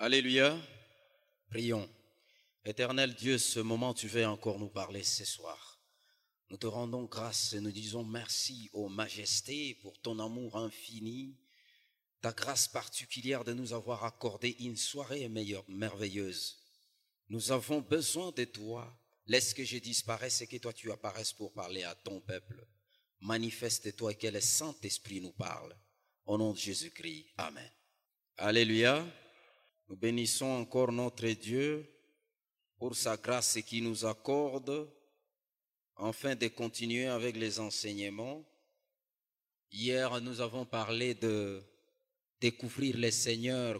Alléluia. Prions. Éternel Dieu, ce moment, tu veux encore nous parler ce soir. Nous te rendons grâce et nous disons merci, ô Majesté, pour ton amour infini, ta grâce particulière de nous avoir accordé une soirée merveilleuse. Nous avons besoin de toi. Laisse que je disparaisse et que toi tu apparaisses pour parler à ton peuple. Manifeste-toi et que le Saint-Esprit nous parle. Au nom de Jésus-Christ. Amen. Alléluia. Nous bénissons encore notre Dieu pour sa grâce qui nous accorde afin de continuer avec les enseignements. Hier, nous avons parlé de découvrir le Seigneur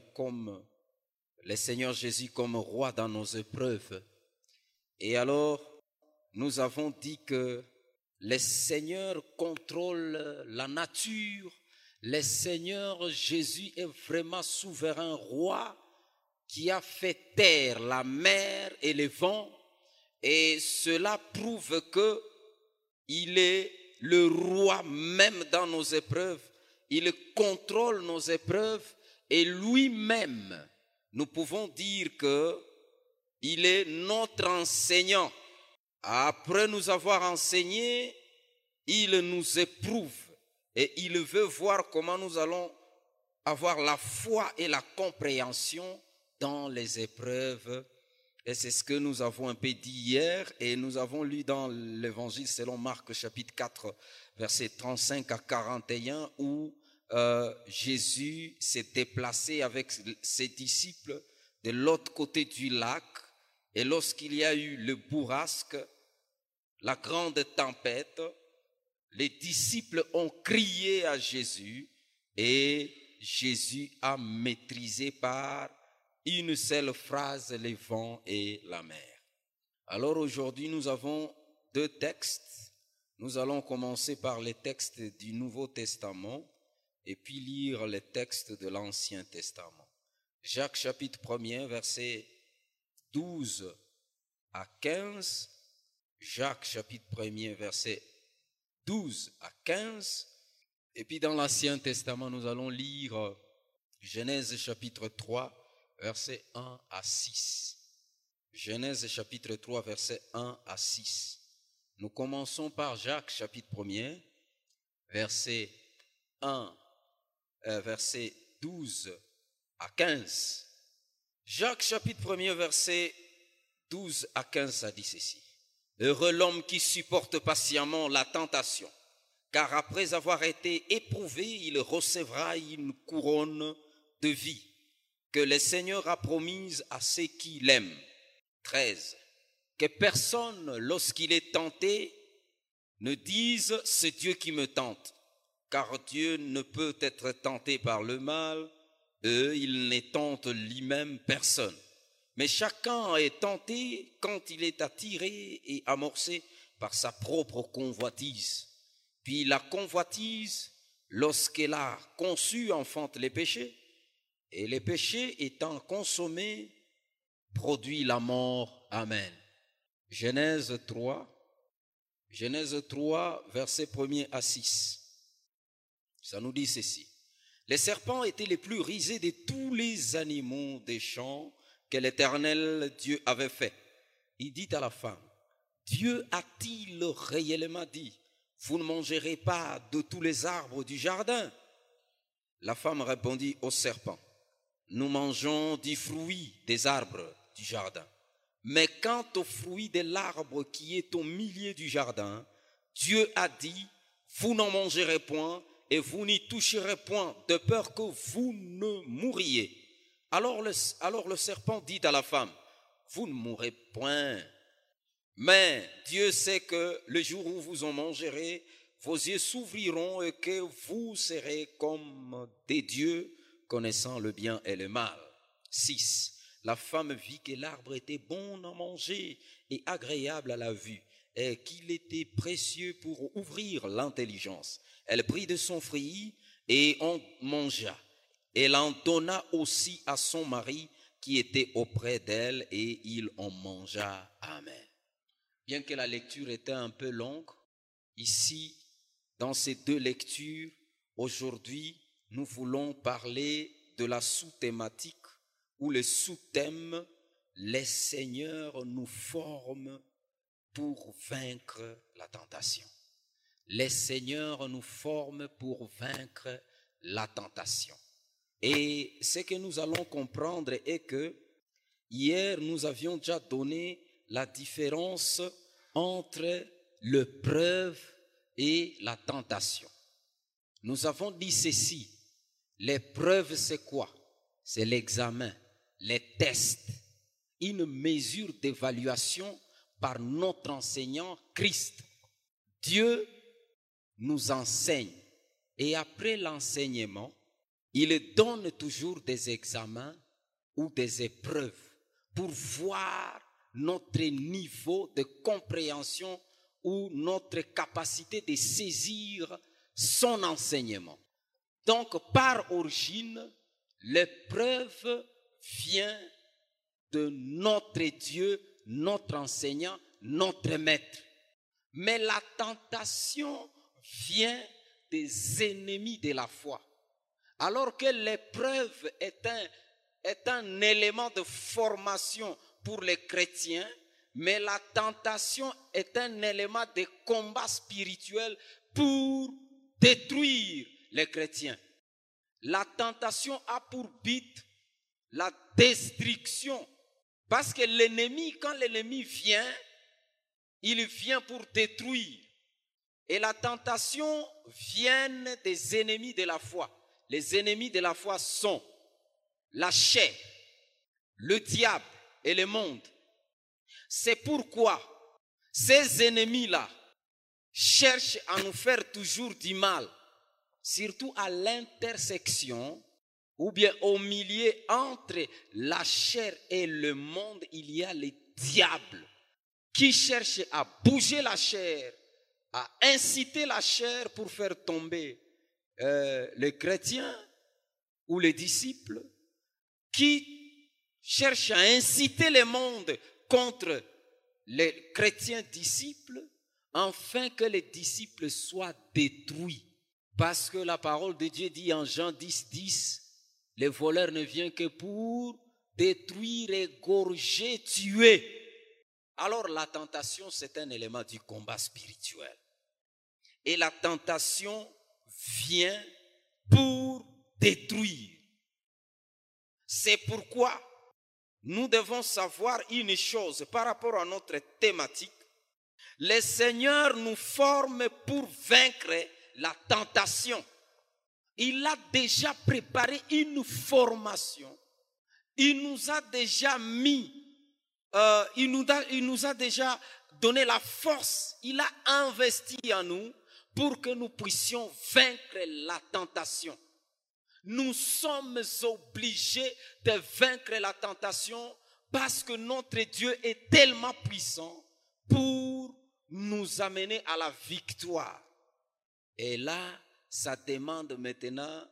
Jésus comme roi dans nos épreuves. Et alors, nous avons dit que le Seigneur contrôle la nature. Le Seigneur Jésus est vraiment souverain roi qui a fait taire la mer et le vent. Et cela prouve que il est le roi même dans nos épreuves. Il contrôle nos épreuves et lui-même, nous pouvons dire qu'il est notre enseignant. Après nous avoir enseigné, il nous éprouve et il veut voir comment nous allons avoir la foi et la compréhension dans les épreuves. Et c'est ce que nous avons un peu dit hier et nous avons lu dans l'évangile selon Marc chapitre 4 versets 35 à 41 où Jésus s'est déplacé avec ses disciples de l'autre côté du lac et lorsqu'il y a eu le bourrasque, la grande tempête, les disciples ont crié à Jésus et Jésus a maîtrisé par une seule phrase les vents et la mer. Alors aujourd'hui, nous avons deux textes. Nous allons commencer par les textes du Nouveau Testament et puis lire les textes de l'Ancien Testament. Jacques chapitre 1er, versets 12 à 15. Jacques chapitre 1er, versets 12 à 15. Et puis dans l'Ancien Testament, nous allons lire Genèse chapitre 3, versets 1 à 6. Genèse chapitre 3, versets 1 à 6. Nous commençons par Jacques chapitre 1er, verset 12 à 15. Jacques chapitre 1er, verset 12 à 15, ça dit ceci. Heureux l'homme qui supporte patiemment la tentation, car après avoir été éprouvé, il recevra une couronne de vie que le Seigneur a promise à ceux qui l'aiment. 13. Que personne, lorsqu'il est tenté, ne dise « c'est Dieu qui me tente », car Dieu ne peut être tenté par le mal, et il ne tente lui-même personne. Mais chacun est tenté quand il est attiré et amorcé par sa propre convoitise. Puis la convoitise, lorsqu'elle a conçu, enfante les péchés, et les péchés étant consommés, produit la mort. Amen. Genèse 3, versets 1er à 6. Ça nous dit ceci. Les serpents étaient les plus rusés de tous les animaux des champs que l'Éternel Dieu avait fait. Il dit à la femme, Dieu a-t-il réellement dit, vous ne mangerez pas de tous les arbres du jardin? La femme répondit au serpent, nous mangeons du fruit des arbres du jardin. Mais quant au fruit de l'arbre qui est au milieu du jardin, Dieu a dit, vous n'en mangerez point et vous n'y toucherez point, de peur que vous ne mouriez. Alors le serpent dit à la femme, vous ne mourrez point. Mais Dieu sait que le jour où vous en mangerez, vos yeux s'ouvriront et que vous serez comme des dieux, connaissant le bien et le mal. 6. La femme vit que l'arbre était bon à manger et agréable à la vue, et qu'il était précieux pour ouvrir l'intelligence. Elle prit de son fruit et en mangea. Elle en donna aussi à son mari qui était auprès d'elle, et il en mangea. Amen. Bien que la lecture était un peu longue, ici, dans ces deux lectures, aujourd'hui, nous voulons parler de la sous-thématique ou le sous-thème, les seigneurs nous forment pour vaincre la tentation. Les seigneurs nous forment pour vaincre la tentation. Et ce que nous allons comprendre est que hier, nous avions déjà donné la différence entre l'épreuve et la tentation. Nous avons dit ceci, l'épreuve c'est quoi? C'est l'examen, les tests, une mesure d'évaluation par notre enseignant Christ. Dieu nous enseigne et après l'enseignement, il donne toujours des examens ou des épreuves pour voir notre niveau de compréhension ou notre capacité de saisir son enseignement. Donc, par origine, l'épreuve vient de notre Dieu, notre enseignant, notre maître. Mais la tentation vient des ennemis de la foi. Alors que l'épreuve est un élément de formation pour les chrétiens, mais la tentation est un élément de combat spirituel pour détruire les chrétiens. La tentation a pour but la destruction. Parce que l'ennemi, quand l'ennemi vient, il vient pour détruire. Et la tentation vient des ennemis de la foi. Les ennemis de la foi sont la chair, le diable et le monde. C'est pourquoi ces ennemis-là cherchent à nous faire toujours du mal, surtout à l'intersection ou bien au milieu entre la chair et le monde, il y a le diable qui cherche à bouger la chair, à inciter la chair pour faire tomber les chrétiens ou les disciples, qui cherche à inciter le monde contre les chrétiens disciples, afin que les disciples soient détruits. Parce que la parole de Dieu dit en Jean 10, 10, le voleur ne vient que pour détruire, égorger, tuer. Alors la tentation, c'est un élément du combat spirituel. Et la tentation vient pour détruire. C'est pourquoi nous devons savoir une chose par rapport à notre thématique. Le Seigneur nous forme pour vaincre la tentation. Il a déjà préparé une formation. Il nous a déjà il nous a déjà donné la force. Il a investi en nous pour que nous puissions vaincre la tentation. Nous sommes obligés de vaincre la tentation parce que notre Dieu est tellement puissant pour nous amener à la victoire. Et là, ça demande maintenant,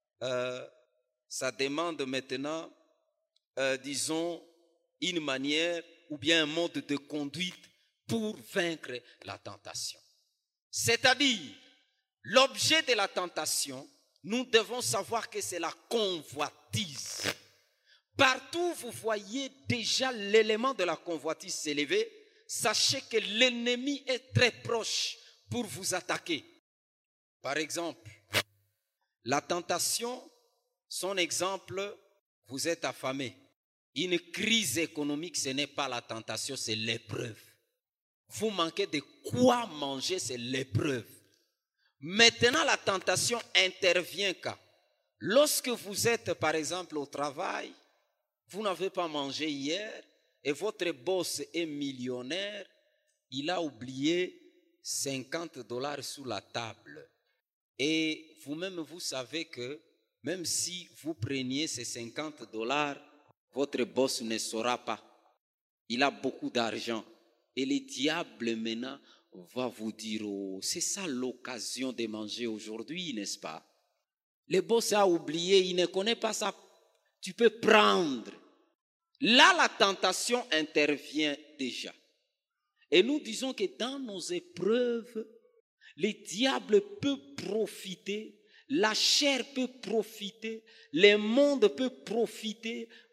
disons, une manière ou bien un mode de conduite pour vaincre la tentation. C'est-à-dire, l'objet de la tentation, nous devons savoir que c'est la convoitise. Partout où vous voyez déjà l'élément de la convoitise s'élever, sachez que l'ennemi est très proche pour vous attaquer. Par exemple, la tentation, son exemple, vous êtes affamé. Une crise économique, ce n'est pas la tentation, c'est l'épreuve. Vous manquez de quoi manger, c'est l'épreuve. Maintenant, la tentation intervient quand? Lorsque vous êtes, par exemple, au travail, vous n'avez pas mangé hier et votre boss est millionnaire, il a oublié $50 sur la table. Et vous-même, vous savez que même si vous preniez ces $50, votre boss ne saura pas. Il a beaucoup d'argent. Et le diable maintenant va vous dire, oh, c'est ça l'occasion de manger aujourd'hui, n'est-ce pas? Le boss a oublié, il ne connaît pas ça. Tu peux prendre. Là, la tentation intervient déjà. Et nous disons que dans nos épreuves, le diable peut profiter, la chair peut profiter, le monde peut profiter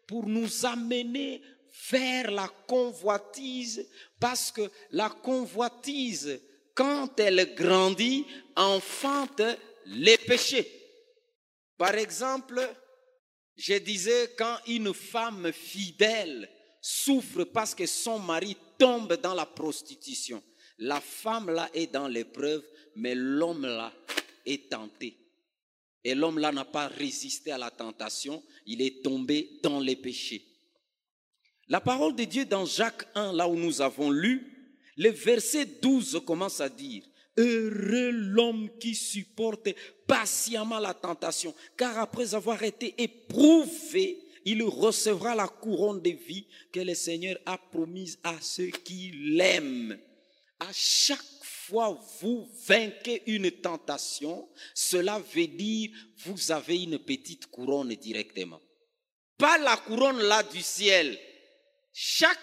pour nous amener vers la convoitise, parce que la convoitise, quand elle grandit, enfante les péchés. Par exemple, je disais, quand une femme fidèle souffre parce que son mari tombe dans la prostitution, la femme là est dans l'épreuve, mais l'homme là est tenté. Et l'homme là n'a pas résisté à la tentation, il est tombé dans les péchés. La parole de Dieu dans Jacques 1, là où nous avons lu, le verset 12 commence à dire: heureux l'homme qui supporte patiemment la tentation, car après avoir été éprouvé, il recevra la couronne de vie que le Seigneur a promise à ceux qui l'aiment. À chaque fois vous vainquez une tentation, cela veut dire vous avez une petite couronne directement. Pas la couronne là du ciel. Chaque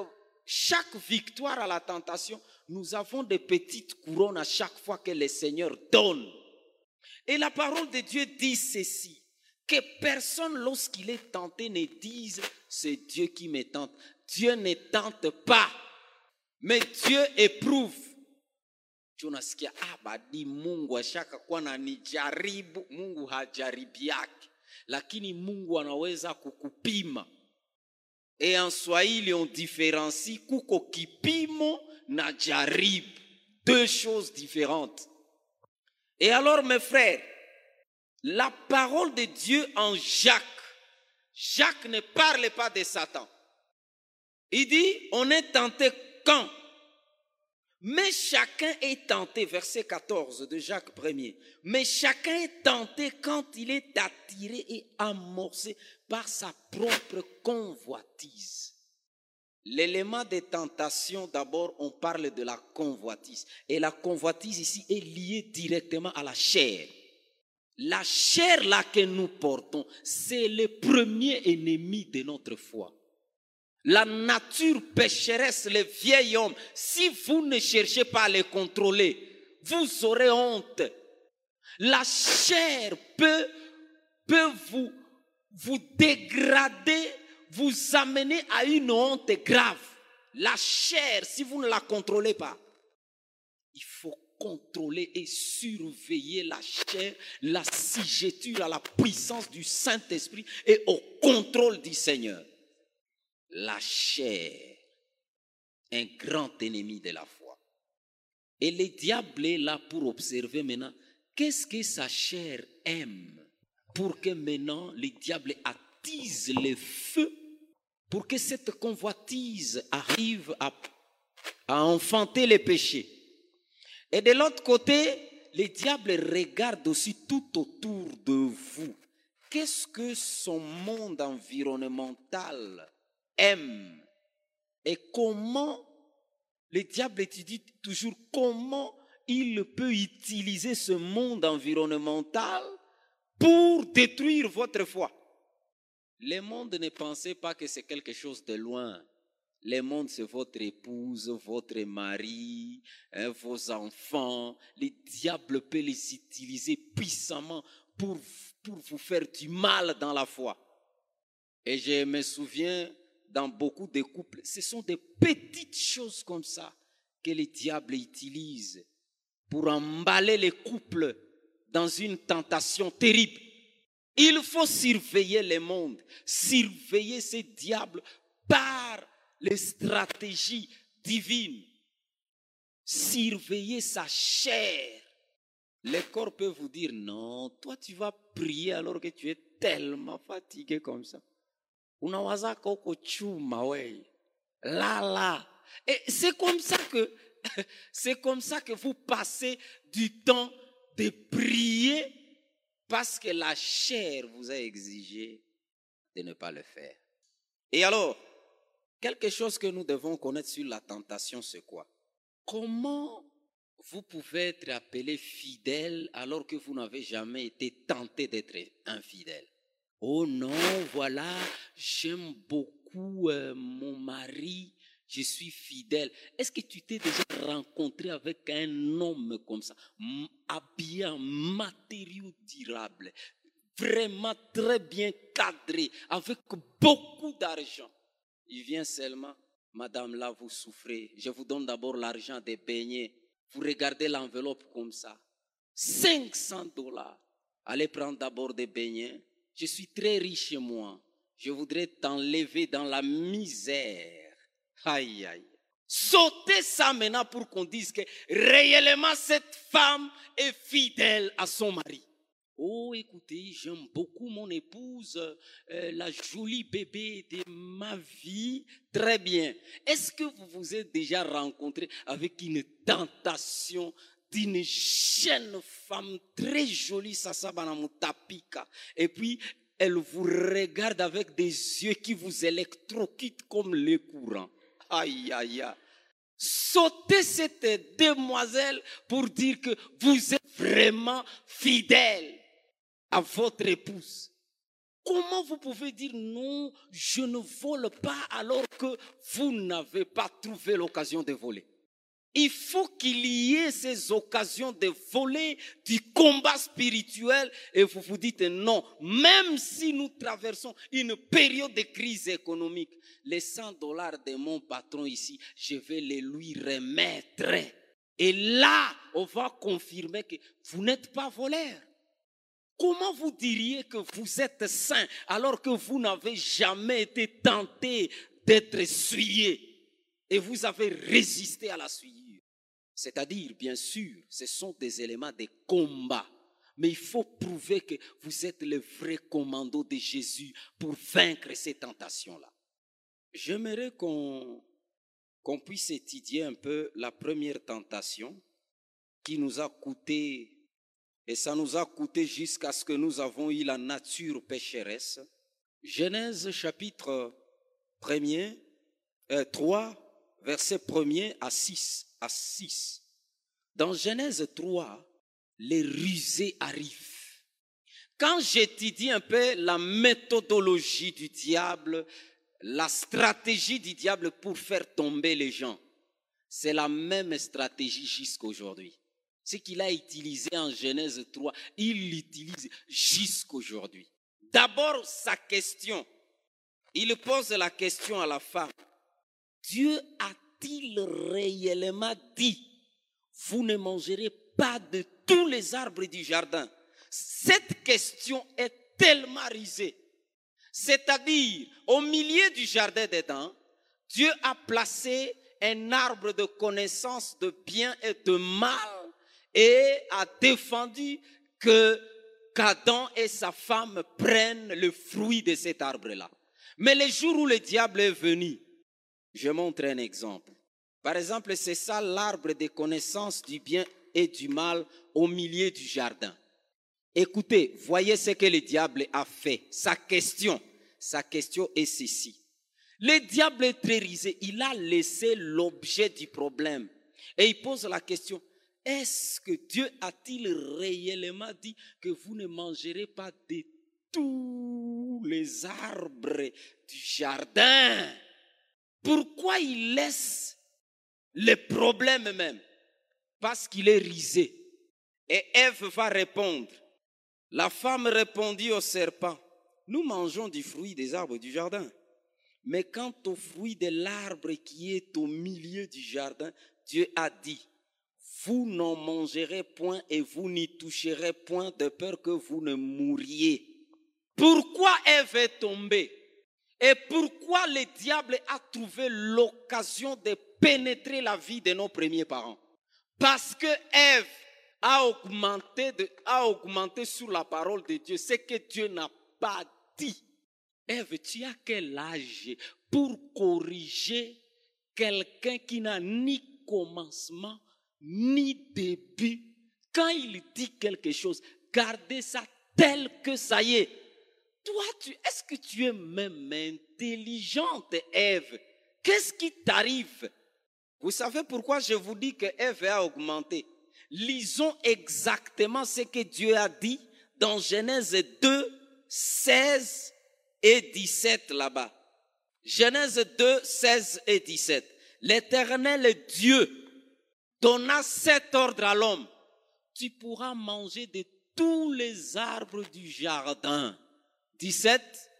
victoire à la tentation, nous avons des petites couronnes à chaque fois que le Seigneur donne. Et la parole de Dieu dit ceci: que personne, lorsqu'il est tenté, ne dise c'est Dieu qui me tente. Dieu ne tente pas, mais Dieu éprouve. Tunasikia badi Mungu ashaka kuwa ananijaribu. Mungu hajaribiaki, lakini Mungu anaweza kukupima. Et en Swahili on différencie kuko kipimo na jaribu, deux choses différentes. Et alors mes frères, la parole de Dieu en Jacques ne parle pas de Satan. Il dit on est tenté quand? Mais chacun est tenté, verset 14 de Jacques 1er. Mais chacun est tenté quand il est attiré et amorcé par sa propre convoitise. L'élément de tentation, d'abord, on parle de la convoitise. Et la convoitise ici est liée directement à la chair. La chair là que nous portons, c'est le premier ennemi de notre foi. La nature pécheresse, le vieil homme, si vous ne cherchez pas à le contrôler, vous aurez honte. La chair peut vous dégrader, vous amener à une honte grave. La chair, si vous ne la contrôlez pas, il faut contrôler et surveiller la chair, la sujeture à la puissance du Saint-Esprit et au contrôle du Seigneur. La chair, un grand ennemi de la foi. Et le diable est là pour observer maintenant qu'est-ce que sa chair aime, pour que maintenant le diable attise le feu, pour que cette convoitise arrive à enfanter les péchés. Et de l'autre côté, le diable regarde aussi tout autour de vous. Qu'est-ce que son monde environnemental aime? Et comment le diable étudie toujours comment il peut utiliser ce monde environnemental pour détruire votre foi. Le monde, ne pensez pas que c'est quelque chose de loin. Le monde, c'est votre épouse, votre mari, vos enfants. Le diable peut les utiliser puissamment pour vous faire du mal dans la foi. Et je me souviens, dans beaucoup de couples, ce sont des petites choses comme ça que le diable utilise pour emballer les couples dans une tentation terrible. Il faut surveiller le monde, surveiller ces diables par les stratégies divines, surveiller sa chair. Le corps peut vous dire non, toi tu vas prier alors que tu es tellement fatigué comme ça. Unawaza koko chuma we. Là. Et c'est comme ça que vous passez du temps de prier parce que la chair vous a exigé de ne pas le faire. Et alors, quelque chose que nous devons connaître sur la tentation, c'est quoi? Comment vous pouvez être appelé fidèle alors que vous n'avez jamais été tenté d'être infidèle? Oh non, voilà, j'aime beaucoup mon mari, je suis fidèle. Est-ce que tu t'es déjà rencontré avec un homme comme ça, habillé en matériaux durables, vraiment très bien cadré, avec beaucoup d'argent. Il vient seulement, madame, là, vous souffrez. Je vous donne d'abord l'argent des beignets. Vous regardez l'enveloppe comme ça. $500. Allez prendre d'abord des beignets. Je suis très riche chez moi. Je voudrais t'enlever dans la misère. Aïe, aïe. Sautez ça maintenant pour qu'on dise que réellement cette femme est fidèle à son mari. Oh, écoutez, j'aime beaucoup mon épouse, la jolie bébé de ma vie. Très bien. Est-ce que vous vous êtes déjà rencontré avec une tentation d'une jeune femme très jolie, Sasabanamutapika, et puis elle vous regarde avec des yeux qui vous électrocutent comme les courants? Aïe, aïe, aïe. Sautez cette demoiselle pour dire que vous êtes vraiment fidèle à votre épouse. Comment vous pouvez dire non, je ne vole pas alors que vous n'avez pas trouvé l'occasion de voler? Il faut qu'il y ait ces occasions de voler du combat spirituel et vous vous dites non, même si nous traversons une période de crise économique, les $100 de mon patron ici, je vais les lui remettre. Et là, on va confirmer que vous n'êtes pas voleur. Comment vous diriez que vous êtes saint alors que vous n'avez jamais été tenté d'être souillé et vous avez résisté à la souillure? C'est-à-dire, bien sûr, ce sont des éléments de combat. Mais il faut prouver que vous êtes le vrai commando de Jésus pour vaincre ces tentations-là. J'aimerais qu'on puisse étudier un peu la première tentation qui nous a coûté, et ça nous a coûté jusqu'à ce que nous avons eu la nature pécheresse. Genèse chapitre 3, verset 1er à 6. Dans Genèse 3, les rusés arrivent. Quand j'étudie un peu la méthodologie du diable, la stratégie du diable pour faire tomber les gens, c'est la même stratégie jusqu'aujourd'hui. Ce qu'il a utilisé en Genèse 3, il l'utilise jusqu'aujourd'hui. D'abord, sa question. Il pose la question à la femme. Dieu a-t-il réellement dit, vous ne mangerez pas de tous les arbres du jardin? Cette question est tellement risée. C'est-à-dire, au milieu du jardin d'Éden, Dieu a placé un arbre de connaissance de bien et de mal et a défendu que qu'Adam et sa femme prennent le fruit de cet arbre-là. Mais le jour où le diable est venu, je montre un exemple. Par exemple, c'est ça l'arbre de connaissance du bien et du mal au milieu du jardin. Écoutez, voyez ce que le diable a fait. Sa question est ceci. Le diable est très risé. Il a laissé l'objet du problème. Et il pose la question, est-ce que Dieu a-t-il réellement dit que vous ne mangerez pas de tous les arbres du jardin? Pourquoi il laisse le problème même? Parce qu'il est risé. Et Ève va répondre. La femme répondit au serpent, nous mangeons du fruit des arbres du jardin. Mais quant au fruit de l'arbre qui est au milieu du jardin, Dieu a dit, vous n'en mangerez point et vous n'y toucherez point de peur que vous ne mouriez. Pourquoi Ève est tombée? Et pourquoi le diable a trouvé l'occasion de pénétrer la vie de nos premiers parents? Parce que Ève a augmenté sur la parole de Dieu ce que Dieu n'a pas dit. Ève, tu as quel âge pour corriger quelqu'un qui n'a ni commencement ni début? Quand il dit quelque chose, gardez ça tel que ça y est. Toi, est-ce que tu es même intelligente, Ève? Qu'est-ce qui t'arrive? Vous savez pourquoi je vous dis que Ève a augmenté? Lisons exactement ce que Dieu a dit dans Genèse 2, 16 et 17 là-bas. Genèse 2, 16 et 17. L'Éternel Dieu donna cet ordre à l'homme. Tu pourras manger de tous les arbres du jardin. 17.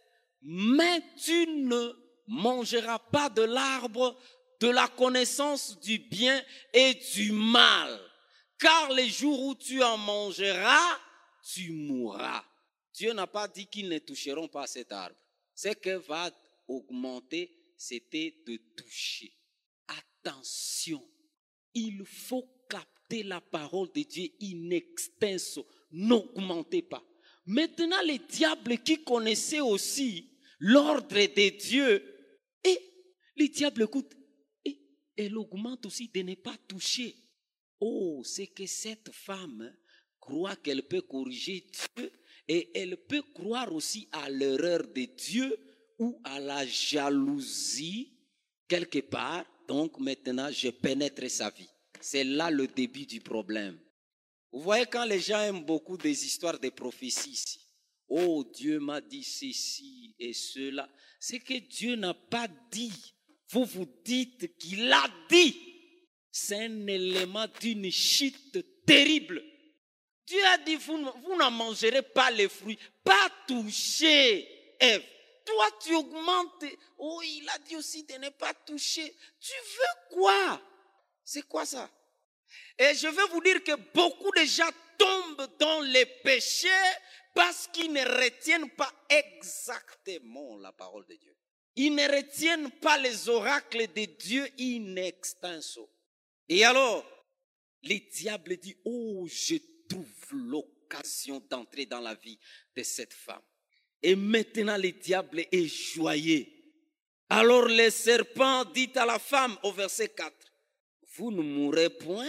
mais tu ne mangeras pas de l'arbre de la connaissance du bien et du mal, car les jours où tu en mangeras, tu mourras. Dieu n'a pas dit qu'ils ne toucheront pas cet arbre. Ce que va augmenter, c'était de toucher. Attention, il faut capter la parole de Dieu in extenso. N'augmentez pas. Maintenant, les diables qui connaissaient aussi l'ordre de Dieu, et les diables écoutent, et elle augmente aussi de ne pas toucher. Oh, c'est que cette femme croit qu'elle peut corriger Dieu et elle peut croire aussi à l'erreur de Dieu ou à la jalousie quelque part. Donc maintenant, je pénètre sa vie. C'est là le début du problème. Vous voyez quand les gens aiment beaucoup des histoires de prophéties ici. Oh, Dieu m'a dit ceci et cela. C'est que Dieu n'a pas dit. Vous vous dites qu'il a dit. C'est un élément d'une chute terrible. Dieu a dit, vous n'en mangerez pas les fruits. Pas toucher, Ève. Toi, tu augmentes. Oh, il a dit aussi de ne pas toucher. Tu veux quoi? C'est quoi ça? Et je veux vous dire que beaucoup de gens tombent dans les péchés parce qu'ils ne retiennent pas exactement la parole de Dieu. Ils ne retiennent pas les oracles de Dieu in extenso. Et alors, le diable dit, oh, je trouve l'occasion d'entrer dans la vie de cette femme. Et maintenant, le diable est joyeux. Alors le serpent dit à la femme au verset 4, vous ne mourrez point.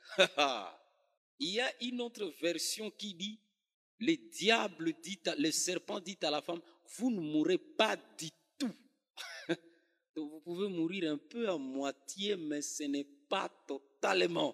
Il y a une autre version qui dit, le serpent dit à la femme, vous ne mourrez pas du tout. Donc vous pouvez mourir un peu à moitié, mais ce n'est pas totalement.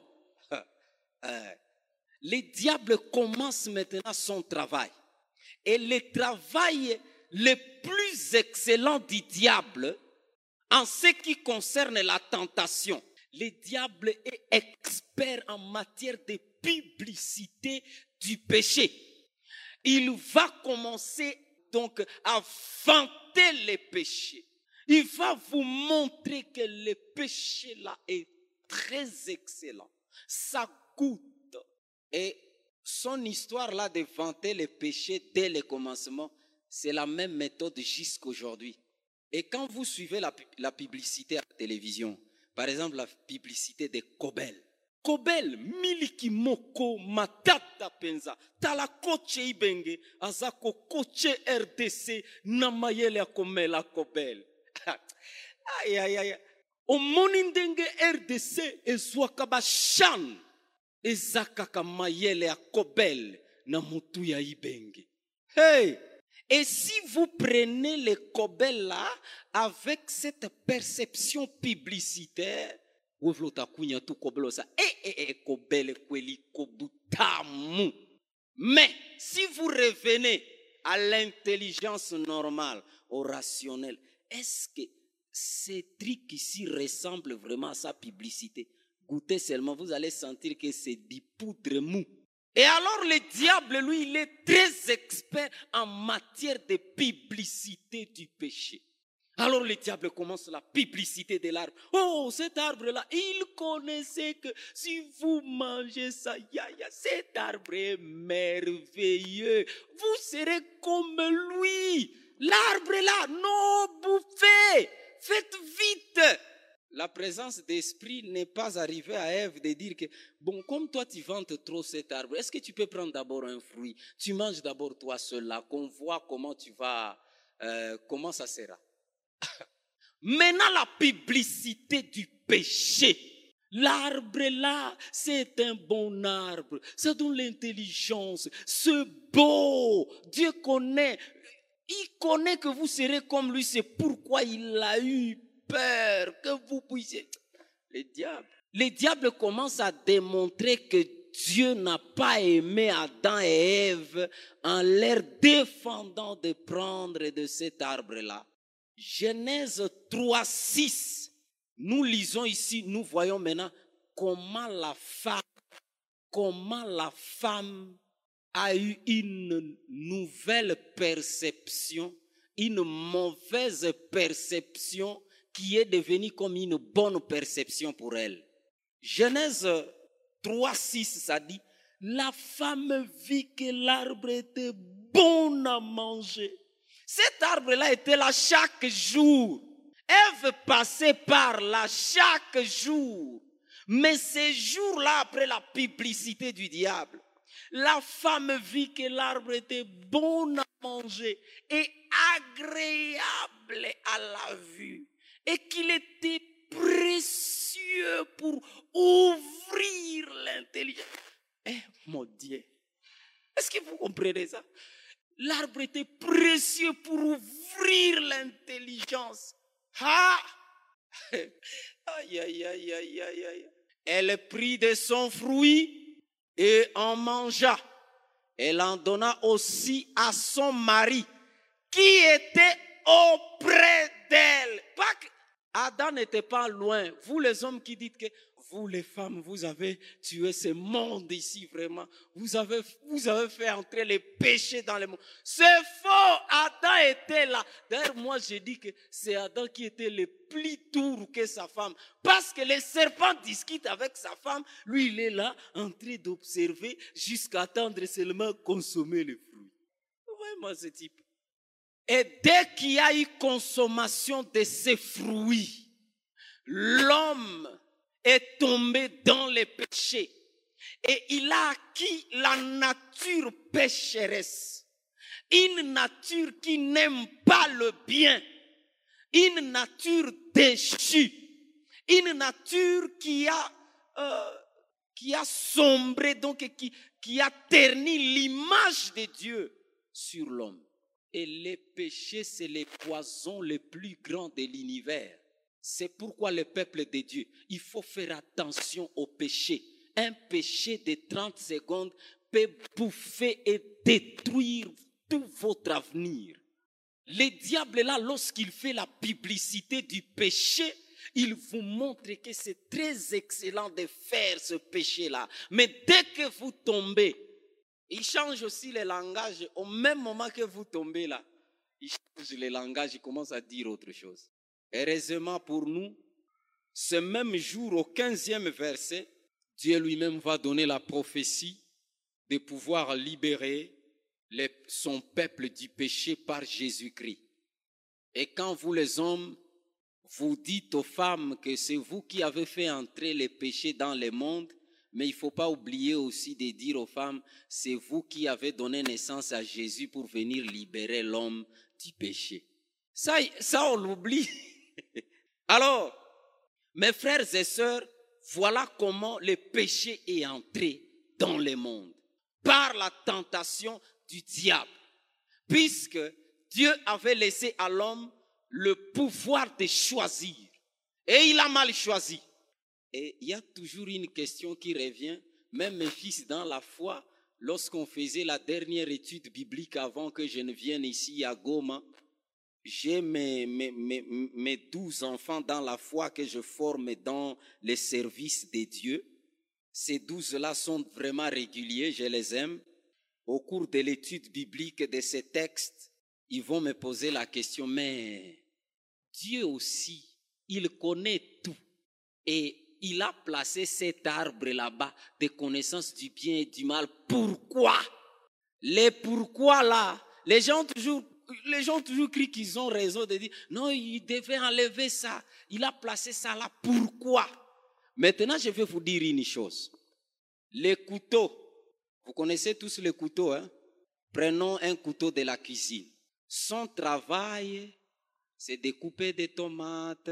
Le diable commence maintenant son travail. Et le travail le plus excellent du diable, en ce qui concerne la tentation, le diable est expert en matière de publicité du péché. Il va commencer donc à vanter les péchés. Il va vous montrer que le péché là est très excellent. Ça goûte. Et son histoire là de vanter les péchés dès le commencement, c'est la même méthode jusqu'à aujourd'hui. Et quand vous suivez la publicité à la télévision, par exemple la publicité de Cobel, Cobel, miliki moko matata penza, tala koche ibenge, azako koche RDC, namayele akomela Cobel. Aïe, aïe, aïe. Omoni ndenge RDC ezwaka shan, ezakaka mayele ya Cobel na mutu ya ibenge. Hey! Et si vous prenez le Cobel là, avec cette perception publicitaire, mais si vous revenez à l'intelligence normale, au rationnel, est-ce que ces trucs ici ressemblent vraiment à sa publicité? Goûtez seulement, vous allez sentir que c'est du poudre mou. Et alors le diable, lui, il est très expert en matière de publicité du péché. Alors le diable commence la publicité de l'arbre. Oh, cet arbre-là, il connaissait que si vous mangez ça, cet arbre est merveilleux. Vous serez comme lui. L'arbre-là, non, bouffez, faites vite. La présence d'esprit n'est pas arrivée à Ève de dire que, bon, comme toi tu vantes trop cet arbre, est-ce que tu peux prendre d'abord un fruit? Tu manges d'abord toi seul là, qu'on voit comment tu vas, comment ça sera. Maintenant la publicité du péché. L'arbre là, c'est un bon arbre. Ça donne l'intelligence. C'est beau. Dieu connaît. Il connaît que vous serez comme lui. C'est pourquoi il a eu peur que vous puissiez. Le diable commence à démontrer que Dieu n'a pas aimé Adam et Ève en leur défendant de prendre de cet arbre-là. Genèse 3, 6. Nous lisons ici, nous voyons maintenant comment la femme a eu une nouvelle perception une mauvaise perception qui est devenue comme une bonne perception pour elle. Genèse 3, 6, ça dit, la femme vit que l'arbre était bon à manger. Cet arbre-là était là chaque jour. Ève passait par là chaque jour. Mais ces jours-là, après la publicité du diable, la femme vit que l'arbre était bon à manger et agréable à la vue et qu'il était précieux pour ouvrir l'intelligence. Eh mon Dieu, est-ce que vous comprenez ça? L'arbre était précieux pour ouvrir l'intelligence. Ah! Aïe, aïe, aïe, aïe, aïe, aïe. Elle prit de son fruit et en mangea. Elle en donna aussi à son mari qui était auprès d'elle. Adam n'était pas loin. Vous les hommes qui dites que vous les femmes, vous avez tué ce monde ici vraiment. Vous avez fait entrer les péchés dans le monde. C'est faux. Adam était là. D'ailleurs, moi je dis que c'est Adam qui était le plus dur que sa femme. Parce que le serpent discute avec sa femme. Lui, il est là en train d'observer jusqu'à attendre seulement consommer le fruit. Vraiment ce type. Et dès qu'il y a eu consommation de ces fruits, l'homme est tombé dans les péchés et il a acquis la nature pécheresse, une nature qui n'aime pas le bien, une nature déchue, une nature qui a sombré, donc qui a terni l'image de Dieu sur l'homme. Et les péchés, c'est les poisons les plus grands de l'univers. C'est pourquoi le peuple de Dieu, il faut faire attention aux péchés. Un péché de 30 secondes peut bouffer et détruire tout votre avenir. Le diable là, lorsqu'il fait la publicité du péché, il vous montre que c'est très excellent de faire ce péché-là. Mais dès que vous tombez, il change aussi le langage. Au même moment que vous tombez là, il change le langage, il commence à dire autre chose. Heureusement pour nous, ce même jour, au 15e verset, Dieu lui-même va donner la prophétie de pouvoir libérer son peuple du péché par Jésus-Christ. Et quand vous les hommes, vous dites aux femmes que c'est vous qui avez fait entrer les péchés dans le monde, mais il ne faut pas oublier aussi de dire aux femmes, c'est vous qui avez donné naissance à Jésus pour venir libérer l'homme du péché. Ça on l'oublie. Alors, mes frères et sœurs, voilà comment le péché est entré dans le monde. Par la tentation du diable. Puisque Dieu avait laissé à l'homme le pouvoir de choisir. Et il a mal choisi. Et il y a toujours une question qui revient, même mes fils dans la foi, lorsqu'on faisait la dernière étude biblique avant que je ne vienne ici à Goma, j'ai mes 12 enfants dans la foi que je forme dans les services de Dieu. Ces 12-là sont vraiment réguliers, je les aime. Au cours de l'étude biblique de ces textes, ils vont me poser la question, mais Dieu aussi, il connaît tout. Et il a placé cet arbre là-bas de connaissance du bien et du mal. Pourquoi? Les pourquoi là, les gens toujours crient qu'ils ont raison de dire, non, il devait enlever ça. Il a placé ça là. Pourquoi? Maintenant, je vais vous dire une chose. Les couteaux, vous connaissez tous les couteaux, hein? Prenons un couteau de la cuisine. Son travail, c'est de couper des tomates,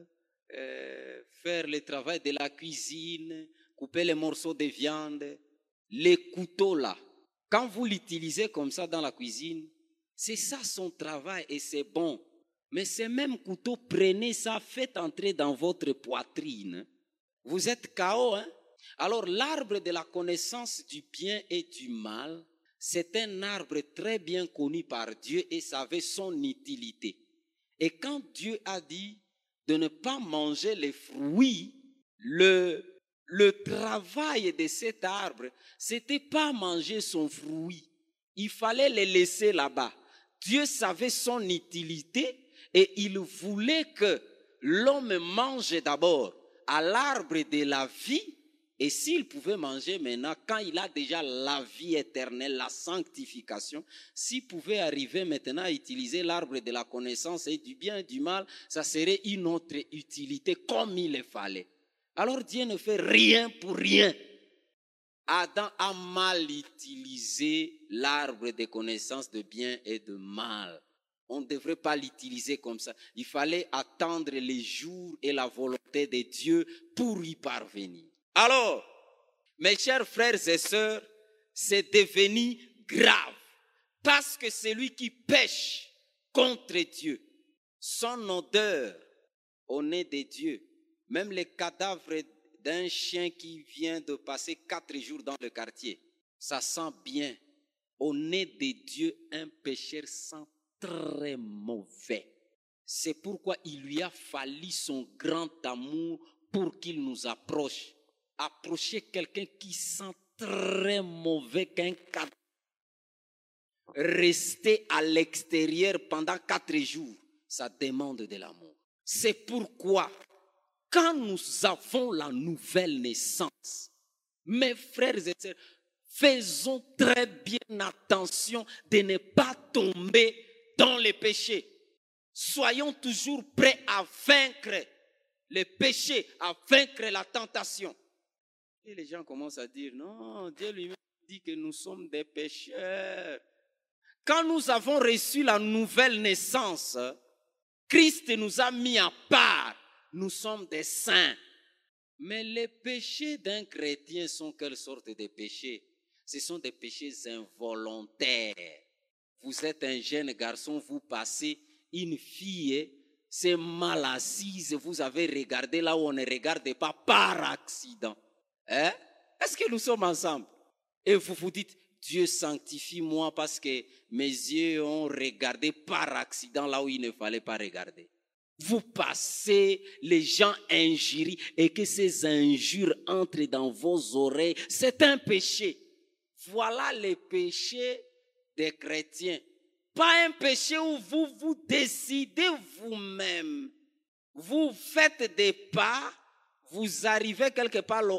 faire le travail de la cuisine, couper les morceaux de viande. Les couteaux là, quand vous l'utilisez comme ça dans la cuisine, c'est ça son travail et c'est bon. Mais ces mêmes couteaux, prenez ça, faites entrer dans votre poitrine. Vous êtes KO, hein? Alors l'arbre de la connaissance du bien et du mal, c'est un arbre très bien connu par Dieu et ça avait son utilité. Et quand Dieu a dit de ne pas manger les fruits, le travail de cet arbre, c'était pas manger son fruit. Il fallait le laisser là-bas. Dieu savait son utilité et il voulait que l'homme mange d'abord à l'arbre de la vie. Et s'il pouvait manger maintenant, quand il a déjà la vie éternelle, la sanctification, s'il pouvait arriver maintenant à utiliser l'arbre de la connaissance et du bien et du mal, ça serait une autre utilité comme il le fallait. Alors Dieu ne fait rien pour rien. Adam a mal utilisé l'arbre de connaissance de bien et de mal. On ne devrait pas l'utiliser comme ça. Il fallait attendre les jours et la volonté de Dieu pour y parvenir. Alors, mes chers frères et sœurs, c'est devenu grave. Parce que celui qui pêche contre Dieu, son odeur au nez de Dieu, même les cadavres d'un chien qui vient de passer 4 jours dans le quartier, ça sent bien. Au nez de Dieu, un pécheur sent très mauvais. C'est pourquoi il lui a fallu son grand amour pour qu'il nous approche. Approcher quelqu'un qui sent très mauvais qu'un cadavre. Rester à l'extérieur pendant 4 jours, ça demande de l'amour. C'est pourquoi, quand nous avons la nouvelle naissance, mes frères et sœurs, faisons très bien attention de ne pas tomber dans les péchés. Soyons toujours prêts à vaincre les péchés, à vaincre la tentation. Et les gens commencent à dire, non, Dieu lui-même dit que nous sommes des pécheurs. Quand nous avons reçu la nouvelle naissance, Christ nous a mis à part. Nous sommes des saints. Mais les péchés d'un chrétien sont quelle sorte de péchés? Ce sont des péchés involontaires. Vous êtes un jeune garçon, vous passez, une fille s'est mal assise, vous avez regardé là où on ne regarde pas par accident. Hein? Est-ce que nous sommes ensemble? Et vous vous dites, Dieu sanctifie moi parce que mes yeux ont regardé par accident là où il ne fallait pas regarder. Vous passez, les gens injurient et que ces injures entrent dans vos oreilles. C'est un péché. Voilà les péchés des chrétiens. Pas un péché où vous décidez vous-même. Vous faites des pas, vous arrivez quelque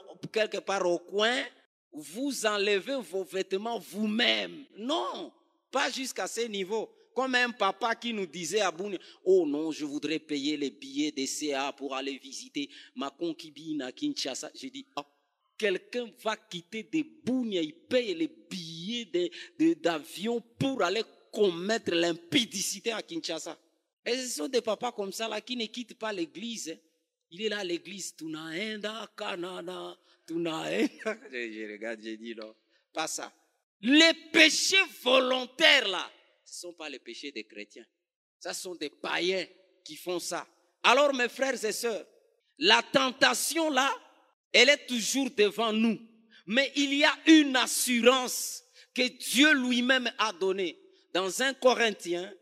part au coin, vous enlevez vos vêtements vous-même. Non, pas jusqu'à ce niveau. Comme un papa qui nous disait à Bouni, oh non, je voudrais payer les billets des CA pour aller visiter ma concubine à Kinshasa. J'ai dit, oh, quelqu'un va quitter des Bouni, il paye les billets d'avion pour aller commettre l'impudicité à Kinshasa. Et ce sont des papas comme ça là qui ne quittent pas l'église. Il est là à l'église, tunaenda Canada, tunaenda. Je regarde, j'ai dit non, pas ça. Les péchés volontaires là, ce ne sont pas les péchés des chrétiens. Ça sont des païens qui font ça. Alors mes frères et sœurs, la tentation là, elle est toujours devant nous. Mais il y a une assurance que Dieu lui-même a donnée. Dans 1 Corinthiens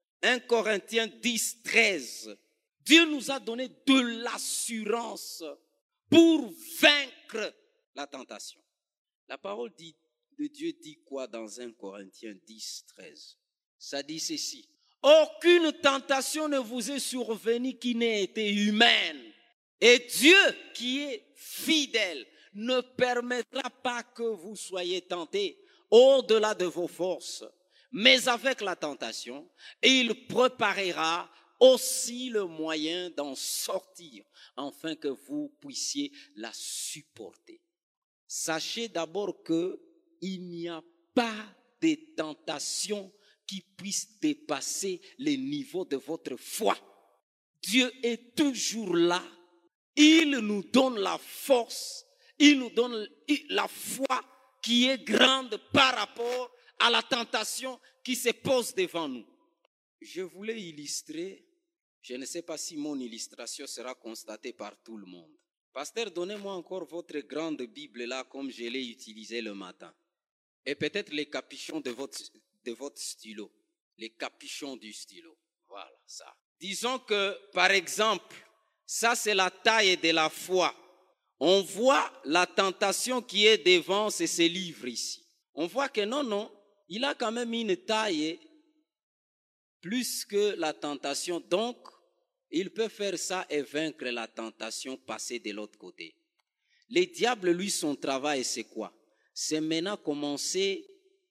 10, 13, Dieu nous a donné de l'assurance pour vaincre la tentation. La parole de Dieu dit quoi dans 1 Corinthiens 10, 13? Ça dit ceci. Aucune tentation ne vous est survenue qui n'ait été humaine. Et Dieu qui est fidèle ne permettra pas que vous soyez tentés au-delà de vos forces. Mais avec la tentation, il préparera aussi le moyen d'en sortir, afin que vous puissiez la supporter. Sachez d'abord qu'il n'y a pas de tentation qui puisse dépasser les niveaux de votre foi. Dieu est toujours là. Il nous donne la force, il nous donne la foi qui est grande par rapport à la tentation qui se pose devant nous. Je voulais illustrer, je ne sais pas si mon illustration sera constatée par tout le monde. Pasteur, donnez-moi encore votre grande Bible là comme je l'ai utilisée le matin. Et peut-être les capuchons de votre stylo. Les capuchons du stylo. Voilà ça. Disons que, par exemple, ça c'est la taille de la foi. On voit la tentation qui est devant ces livres ici. On voit que non, il a quand même une taille plus que la tentation. Donc, il peut faire ça et vaincre la tentation, passer de l'autre côté. Le diable, lui, son travail, c'est quoi? C'est maintenant commencer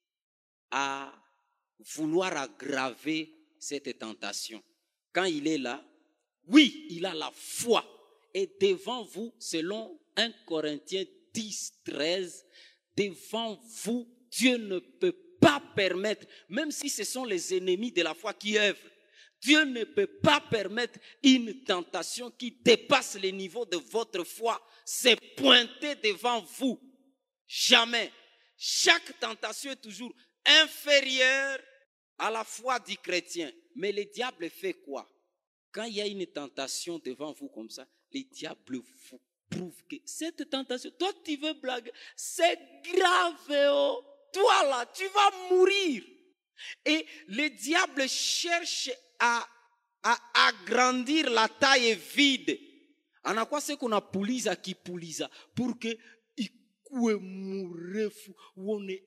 à vouloir aggraver cette tentation. Quand il est là, oui, il a la foi. Et devant vous, selon 1 Corinthiens 10, 13, devant vous, Dieu ne peut pas permettre, même si ce sont les ennemis de la foi qui œuvrent, Dieu ne peut pas permettre une tentation qui dépasse le niveau de votre foi. C'est pointé devant vous. Jamais. Chaque tentation est toujours inférieure à la foi du chrétien. Mais le diable fait quoi? Quand il y a une tentation devant vous comme ça, le diable vous prouve que cette tentation, toi tu veux blaguer, c'est grave, oh. Toi là, tu vas mourir. Et le diable cherche à agrandir la taille vide. Anakuwa se kuna puliza kipuliza pour que ikuwe murefu uone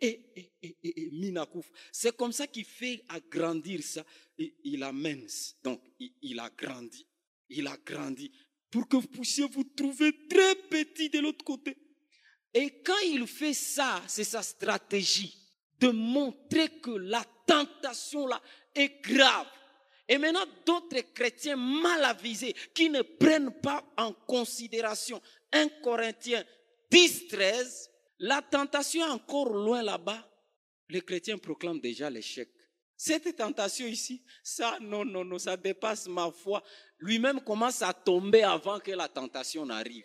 minakufa. C'est comme ça qu'il fait agrandir ça. Et il amène. Donc il agrandit. Il agrandit pour que vous puissiez vous trouver très petit de l'autre côté. Et quand il fait ça, c'est sa stratégie de montrer que la tentation là est grave. Et maintenant, d'autres chrétiens mal avisés qui ne prennent pas en considération 1 Corinthiens 10, 13, la tentation est encore loin là-bas. Les chrétiens proclament déjà l'échec. Cette tentation ici, ça, non, ça dépasse ma foi. Lui-même commence à tomber avant que la tentation n'arrive.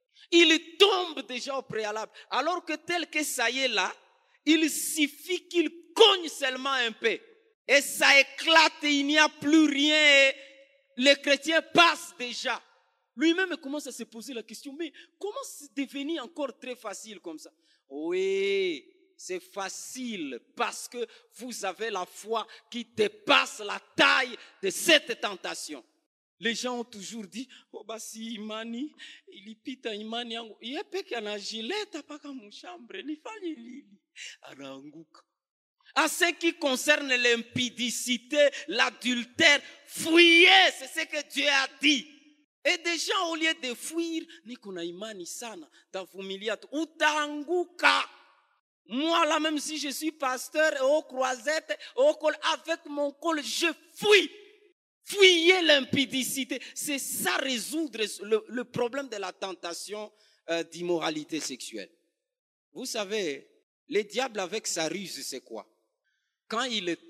Il tombe déjà au préalable. Alors que tel que ça y est là, il suffit qu'il cogne seulement un peu. Et ça éclate et il n'y a plus rien. Et les chrétiens passent déjà. Lui-même commence à se poser la question, mais comment c'est devenu encore très facile comme ça? Oui, c'est facile parce que vous avez la foi qui dépasse la taille de cette tentation. Les gens ont toujours dit, oh basi imani, ilipita imani yangu. Yepeke anajileta paka mshambre, nifanye nini? Anaanguka. À ce qui concerne l'impudicité, l'adultère, fuyez, c'est ce que Dieu a dit. Et des gens, au lieu de fuir, niko na imani sana, tavumilia tu, utaanguka. Moi là, même si je suis pasteur et aux croisettes, au col, avec mon col, je fuis. Fuyez l'impudicité. C'est ça résoudre le problème de la tentation d'immoralité sexuelle. Vous savez, le diable avec sa ruse, c'est quoi? Quand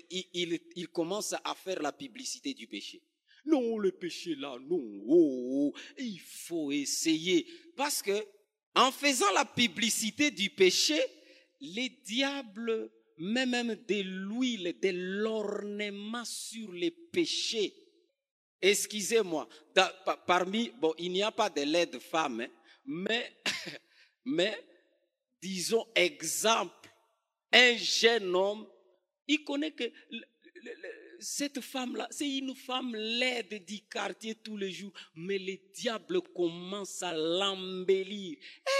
il commence à faire la publicité du péché. Non, le péché là, non, il faut essayer. Parce que en faisant la publicité du péché, les diables met même de l'huile, de l'ornement sur les péchés. Excusez-moi, bon, il n'y a pas de lait de femme, hein, mais disons exemple, un jeune homme, il connaît que cette femme-là, c'est une femme laide du quartier tous les jours, mais le diable commence à l'embellir.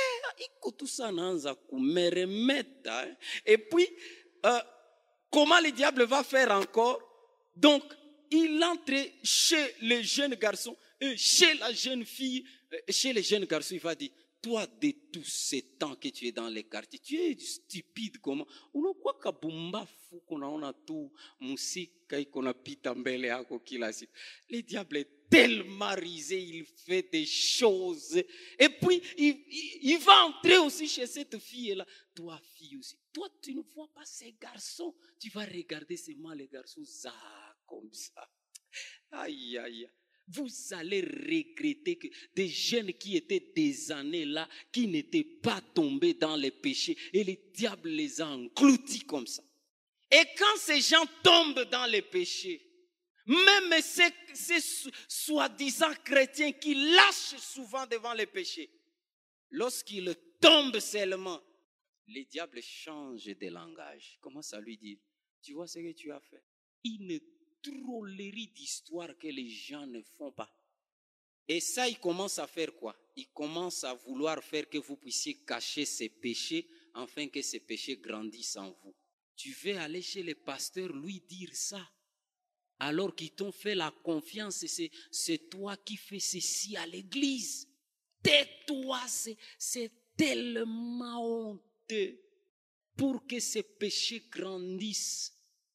Et puis, comment le diable va faire encore? Donc, il entre chez les jeunes garçons, chez la jeune fille, chez les jeunes garçons, il va dire, toi, de tous ces temps que tu es dans les quartiers, tu es stupide comment? Unakuwa kabumba fu kunaona tu musika iko napita mbele yako kila siku. Le diable est tellement risé, il fait des choses. Et puis, il va entrer aussi chez cette fille-là. Toi, fille aussi. Toi, tu ne vois pas ces garçons. Tu vas regarder seulement les garçons comme ça. Aïe, aïe. Vous allez regretter que des jeunes qui étaient des années là, qui n'étaient pas tombés dans les péchés, et le diable les a engloutis comme ça. Et quand ces gens tombent dans les péchés, même ces soi-disant chrétiens qui lâchent souvent devant les péchés, lorsqu'ils tombent seulement, le diable change de langage. Commence à lui dire, tu vois ce que tu as fait? Une drôlerie d'histoire que les gens ne font pas. Et ça, il commence à faire quoi? Il commence à vouloir faire que vous puissiez cacher ces péchés afin que ces péchés grandissent en vous. Tu veux aller chez le pasteur lui dire ça? alors qu'ils t'ont fait la confiance, c'est toi qui fais ceci à l'église. Tais-toi, c'est tellement honteux. Pour que ces péchés grandissent,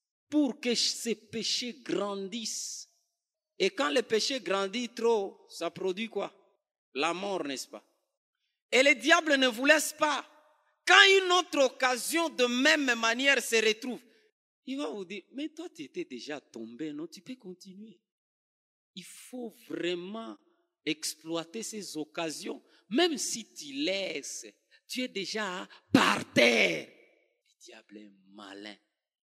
Et quand le péché grandit trop, ça produit quoi? La mort, n'est-ce pas? Et le diable ne vous laisse pas. Quand une autre occasion de même manière se retrouve, il va vous dire, mais toi tu étais déjà tombé, non? Tu peux continuer. Il faut vraiment exploiter ces occasions, même si tu laisses, tu es déjà par terre. Le diable est malin.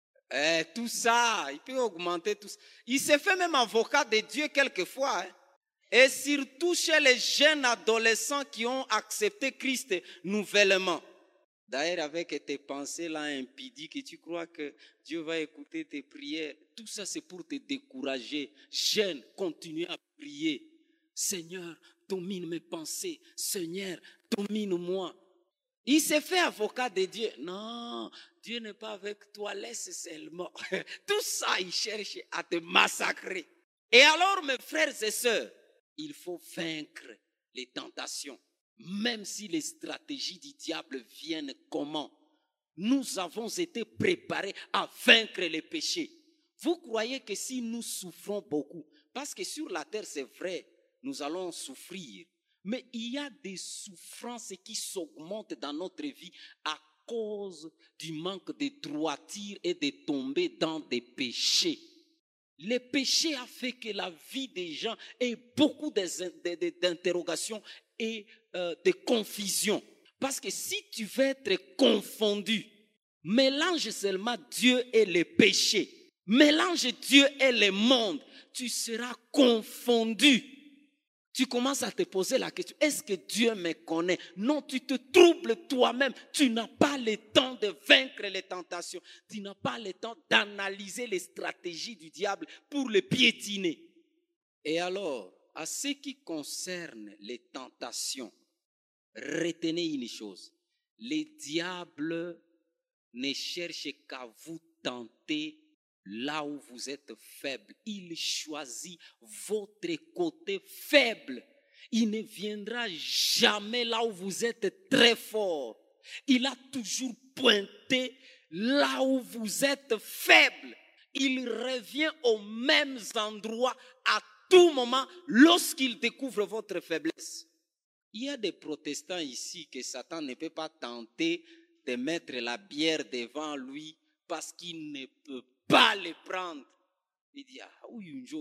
Tout ça, il peut augmenter tout ça. Il se fait même avocat de Dieu quelquefois. Et surtout chez les jeunes adolescents qui ont accepté Christ nouvellement. D'ailleurs, avec tes pensées là impudiques, tu crois que Dieu va écouter tes prières. Tout ça, c'est pour te décourager. Jeune, continue à prier. Seigneur, domine mes pensées. Seigneur, domine-moi. Il s'est fait avocat de Dieu. Non, Dieu n'est pas avec toi, laisse seulement. Tout ça, il cherche à te massacrer. Et alors, mes frères et sœurs, il faut vaincre les tentations. Même si les stratégies du diable viennent comment? Nous avons été préparés à vaincre les péchés. Vous croyez que si nous souffrons beaucoup, parce que sur la terre, c'est vrai, nous allons souffrir. Mais il y a des souffrances qui s'augmentent dans notre vie à cause du manque de droiture et de tomber dans des péchés. Le péché a fait que la vie des gens ait beaucoup d'interrogations et de confusion. Parce que si tu veux être confondu, mélange seulement Dieu et le péché. Mélange Dieu et le monde. Tu seras confondu. Tu commences à te poser la question, est-ce que Dieu me connaît? Non, tu te troubles toi-même. Tu n'as pas le temps de vaincre les tentations. Tu n'as pas le temps d'analyser les stratégies du diable pour les piétiner. Et alors, à ce qui concerne les tentations, retenez une chose. Le diable ne cherche qu'à vous tenter là où vous êtes faible. Il choisit votre côté faible. Il ne viendra jamais là où vous êtes très fort. Il a toujours pointé là où vous êtes faible. Il revient aux mêmes endroits à tout moment lorsqu'il découvre votre faiblesse. Il y a des protestants ici que Satan ne peut pas tenter de mettre la bière devant lui parce qu'il ne peut pas le prendre. Il dit, huyu njoo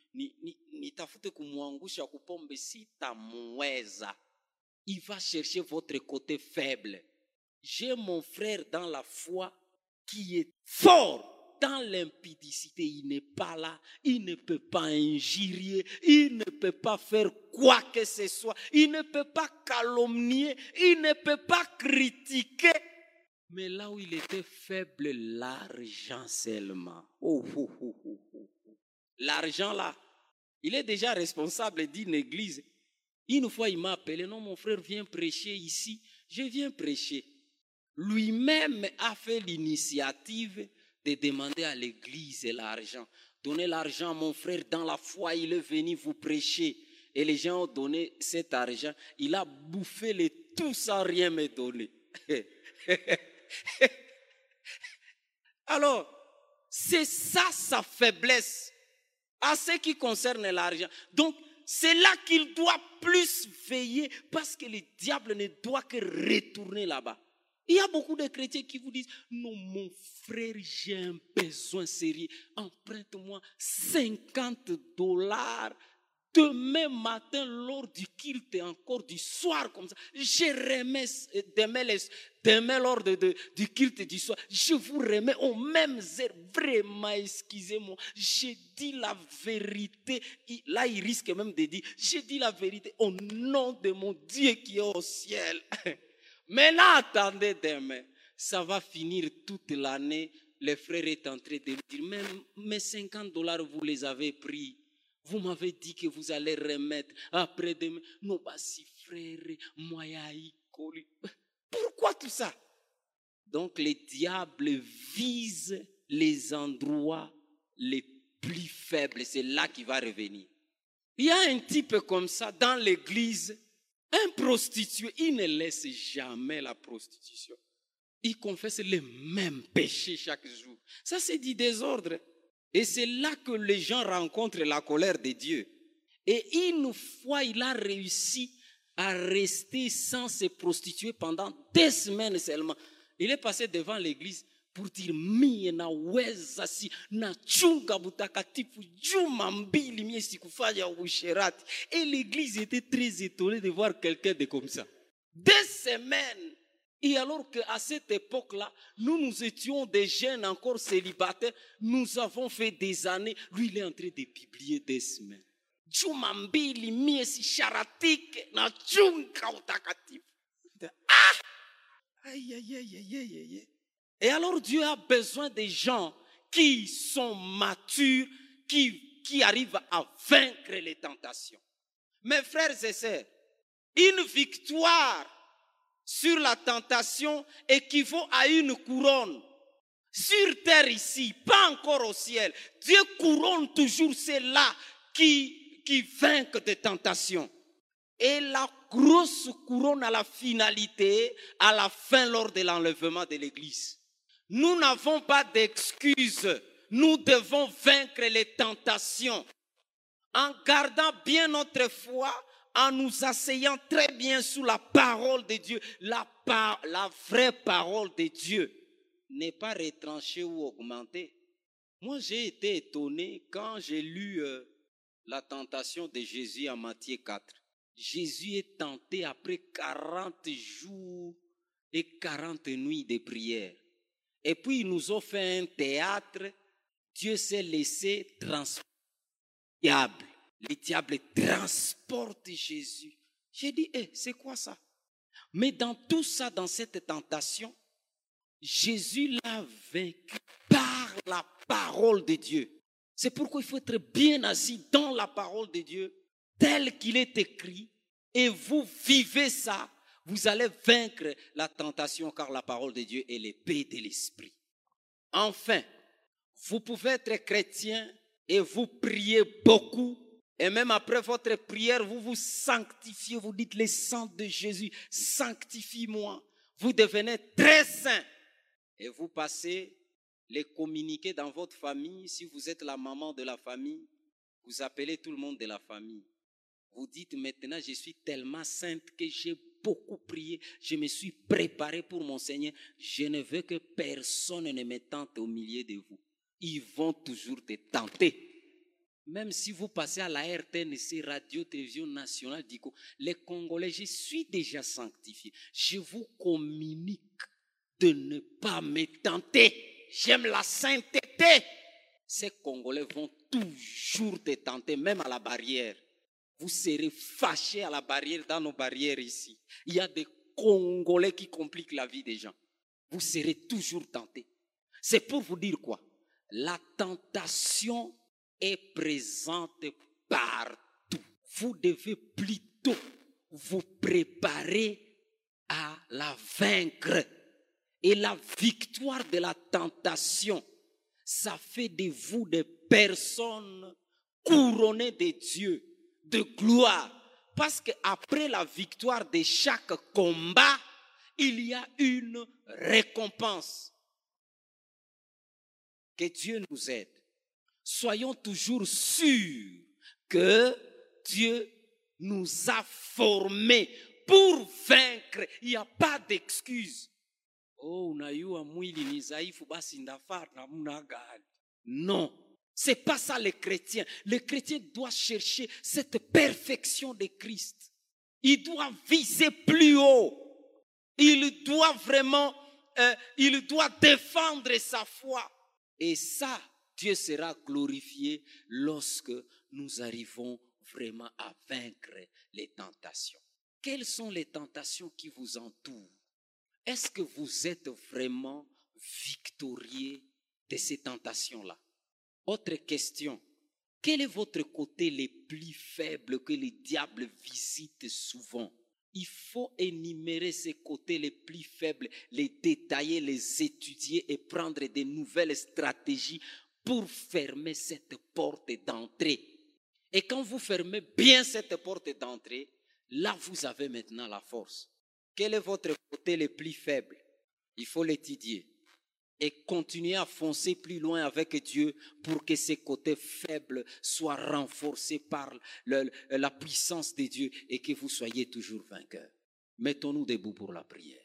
nitafute kumwangusha kupombe sitamweza. Il va chercher votre côté faible. J'ai mon frère dans la foi qui est fort dans l'impudicité. Il n'est pas là, il ne peut pas injurier, il ne peut pas faire quoi que ce soit, il ne peut pas calomnier, il ne peut pas critiquer. Mais là où il était faible, l'argent seulement. L'argent là, il est déjà responsable d'une église. Une fois il m'a appelé, non mon frère viens prêcher ici, je viens prêcher. Lui-même a fait l'initiative de demander à l'église l'argent. Donnez l'argent à mon frère dans la foi, il est venu vous prêcher. Et les gens ont donné cet argent. Il a bouffé le tout sans rien me donner. Alors, c'est ça sa faiblesse à ce qui concerne l'argent. Donc, c'est là qu'il doit plus veiller parce que le diable ne doit que retourner là-bas. Il y a beaucoup de chrétiens qui vous disent, non mon frère, j'ai un besoin sérieux, emprunte-moi $50. Demain matin, lors du culte, encore du soir comme ça, je remets demain lors du culte du soir, je vous remets aux mêmes heures. Vraiment, excusez-moi, j'ai dit la vérité. Là, il risque même de dire, j'ai dit la vérité au nom de mon Dieu qui est au ciel. Mais là, attendez demain, ça va finir toute l'année. Le frère est en train de me dire, mes $50, vous les avez pris. Vous m'avez dit que vous allez remettre après demain. Non, bah si frère, moi pourquoi tout ça? Donc le diable vise les endroits les plus faible, c'est là qu'il va revenir. Il y a un type comme ça dans l'église, un prostitué, il ne laisse jamais la prostitution. Il confesse les mêmes péchés chaque jour. Ça, c'est du désordre. Et c'est là que les gens rencontrent la colère de Dieu. Et une fois, il a réussi à rester sans se prostituer pendant 2 semaines seulement. Il est passé devant l'église pour dire mie na weza si na chunga butakatifu juma mbili mie sikufanya usherati. Et l'église était très étonnée de voir quelqu'un de comme ça. 2 semaines. Et alors qu'à cette époque-là, nous étions des jeunes encore célibataires, nous avons fait des années. Lui, il est en train de publier 2 semaines. Juma mbili mie si sharatike na chunga utakatifu. Aïe, aïe, aïe, aïe, aïe, aïe. Et alors Dieu a besoin des gens qui sont matures, qui arrivent à vaincre les tentations. Mes frères et sœurs, une victoire sur la tentation équivaut à une couronne. Sur terre ici, pas encore au ciel. Dieu couronne toujours ceux-là qui vainquent des tentations. Et la grosse couronne à la finalité, à la fin lors de l'enlèvement de l'église. Nous n'avons pas d'excuses. Nous devons vaincre les tentations en gardant bien notre foi, en nous asseyant très bien sous la parole de Dieu. La vraie parole de Dieu n'est pas retranchée ou augmentée. Moi, j'ai été étonné quand j'ai lu la tentation de Jésus en Matthieu 4. Jésus est tenté après 40 jours et 40 nuits de prière. Et puis, ils nous ont fait un théâtre. Dieu s'est laissé transporter le diable. Le diable transporte Jésus. J'ai dit, c'est quoi ça? Mais dans tout ça, dans cette tentation, Jésus l'a vaincu par la parole de Dieu. C'est pourquoi il faut être bien assis dans la parole de Dieu, tel qu'il est écrit, et vous vivez ça. Vous allez vaincre la tentation car la parole de Dieu est l'épée de l'esprit. Enfin, vous pouvez être chrétien et vous priez beaucoup. Et même après votre prière, vous vous sanctifiez. Vous dites le sang de Jésus, sanctifie-moi. Vous devenez très saint. Et vous passez les communiqués dans votre famille. Si vous êtes la maman de la famille, vous appelez tout le monde de la famille. Vous dites maintenant, je suis tellement sainte que j'ai beaucoup prié. Je me suis préparé pour mon Seigneur. Je ne veux que personne ne me tente au milieu de vous. Ils vont toujours te tenter. Même si vous passez à la RTNC, Radio Télévision Nationale, les Congolais, je suis déjà sanctifié. Je vous communique de ne pas me tenter. J'aime la sainteté. Ces Congolais vont toujours te tenter, même à la barrière. Vous serez fâchés à la barrière, dans nos barrières ici. Il y a des Congolais qui compliquent la vie des gens. Vous serez toujours tentés. C'est pour vous dire quoi? La tentation est présente partout. Vous devez plutôt vous préparer à la vaincre. Et la victoire de la tentation, ça fait de vous des personnes couronnées de Dieu, de gloire. Parce qu'après la victoire de chaque combat, il y a une récompense. Que Dieu nous aide. Soyons toujours sûrs que Dieu nous a formés pour vaincre. Il n'y a pas d'excuse. Oh, unayua mwili ni dhaifu basi ndafaa namna gani? Non, c'est pas ça les chrétiens. Les chrétiens doivent chercher cette perfection de Christ. Ils doivent viser plus haut. Ils doivent vraiment, il doit défendre sa foi. Et ça, Dieu sera glorifié lorsque nous arrivons vraiment à vaincre les tentations. Quelles sont les tentations qui vous entourent? Est-ce que vous êtes vraiment victorieux de ces tentations-là? Autre question. Quel est votre côté le plus faible que le diable visite souvent? Il faut énumérer ces côtés les plus faibles, les détailler, les étudier et prendre de nouvelles stratégies pour fermer cette porte d'entrée. Et quand vous fermez bien cette porte d'entrée, là vous avez maintenant la force. Quel est votre côté le plus faible? Il faut l'étudier et continuer à foncer plus loin avec Dieu pour que ces côtés faibles soient renforcés par la puissance de Dieu et que vous soyez toujours vainqueurs. Mettons-nous debout pour la prière.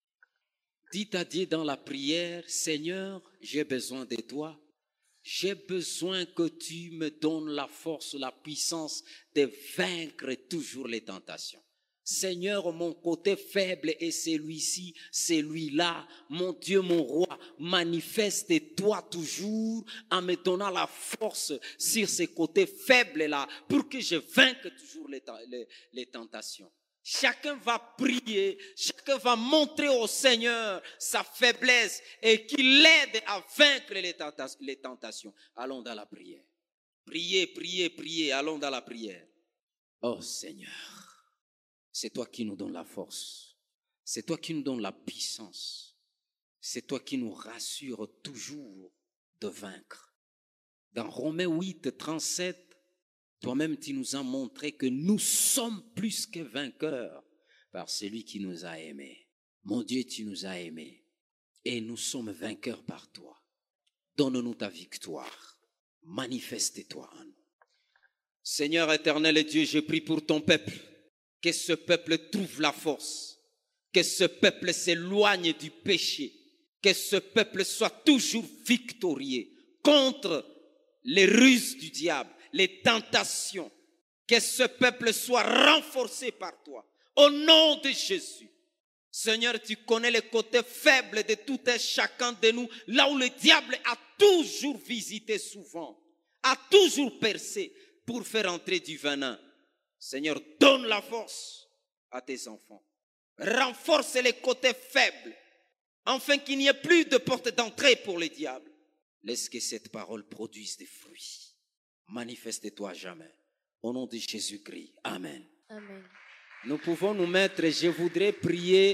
Dites à Dieu dans la prière, Seigneur, j'ai besoin de toi. J'ai besoin que tu me donnes la force, la puissance de vaincre toujours les tentations. Seigneur, mon côté faible est celui-ci, celui-là. Mon Dieu, mon roi, manifeste-toi toujours en me donnant la force sur ces côtés faibles-là pour que je vainque toujours les tentations. Chacun va prier, chacun va montrer au Seigneur sa faiblesse et qu'il l'aide à vaincre les tentations. Allons dans la prière. Priez, priez, priez, allons dans la prière. Oh Seigneur, c'est toi qui nous donnes la force. C'est toi qui nous donnes la puissance. C'est toi qui nous rassure toujours de vaincre. Dans Romains 8, 37, toi-même, tu nous as montré que nous sommes plus que vainqueurs par celui qui nous a aimés. Mon Dieu, tu nous as aimés et nous sommes vainqueurs par toi. Donne-nous ta victoire. Manifeste-toi en nous. Seigneur éternel et Dieu, je prie pour ton peuple. Que ce peuple trouve la force. Que ce peuple s'éloigne du péché. Que ce peuple soit toujours victorieux contre les ruses du diable, les tentations, que ce peuple soit renforcé par toi. Au nom de Jésus. Seigneur, tu connais les côtés faibles de tout et chacun de nous, là où le diable a toujours visité souvent, a toujours percé pour faire entrer du venin. Seigneur, donne la force à tes enfants. Renforce les côtés faibles, afin qu'il n'y ait plus de porte d'entrée pour le diable. Laisse que cette parole produise des fruits. Manifeste-toi jamais. Au nom de Jésus-Christ. Amen. Amen. Nous pouvons nous mettre, je voudrais prier,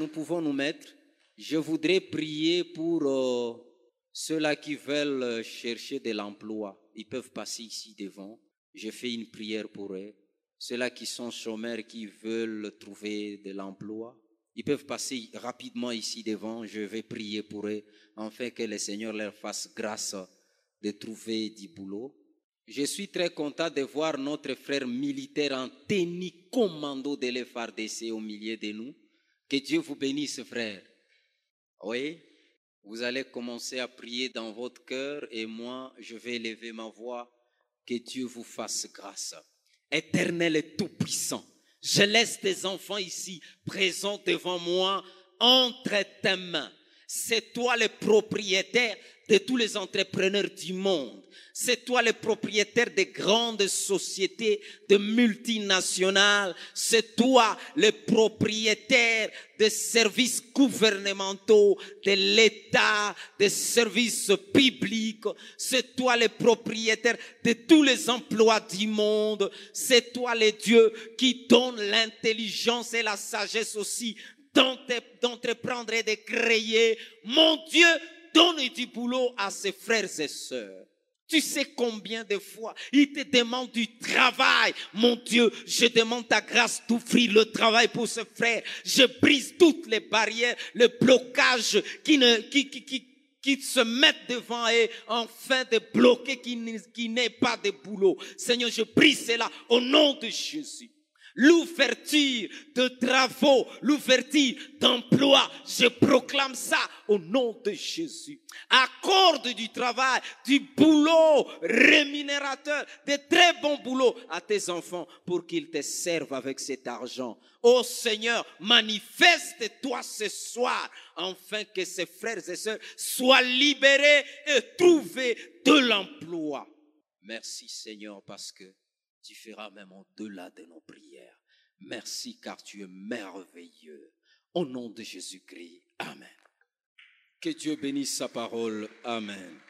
je voudrais prier pour ceux-là qui veulent chercher de l'emploi. Ils peuvent passer ici devant. Je fais une prière pour eux. Ceux-là qui sont chômeurs, qui veulent trouver de l'emploi, ils peuvent passer rapidement ici devant. Je vais prier pour eux, afin que le Seigneur leur fasse grâce de trouver du boulot. Je suis très content de voir notre frère militaire en tenue commando de l'FARDC au milieu de nous. Que Dieu vous bénisse, frère. Oui, vous allez commencer à prier dans votre cœur et moi, je vais élever ma voix. Que Dieu vous fasse grâce. Éternel et tout-puissant, je laisse tes enfants ici, présents devant moi, entre tes mains. C'est toi le propriétaire de tous les entrepreneurs du monde. C'est toi le propriétaire des grandes sociétés, de multinationales. C'est toi le propriétaire des services gouvernementaux, de l'État, des services publics. C'est toi le propriétaire de tous les emplois du monde. C'est toi le Dieu qui donne l'intelligence et la sagesse aussi d'entreprendre et de créer. Mon Dieu, donne du boulot à ses frères et sœurs. Tu sais combien de fois il te demande du travail. Mon Dieu, je demande ta grâce d'ouvrir le travail pour ce frère. Je brise toutes les barrières, le blocage qui se mettent devant et afin de bloquer qu'il n'ait pas de boulot. Seigneur, je brise cela au nom de Jésus. L'ouverture de travaux, l'ouverture d'emploi, je proclame ça au nom de Jésus. Accorde du travail, du boulot rémunérateur, de très bons boulots à tes enfants pour qu'ils te servent avec cet argent. Ô Seigneur, manifeste-toi ce soir afin que ces frères et sœurs soient libérés et trouvent de l'emploi. Merci Seigneur parce que tu feras même au-delà de nos prières. Merci car tu es merveilleux. Au nom de Jésus-Christ. Amen. Que Dieu bénisse sa parole. Amen.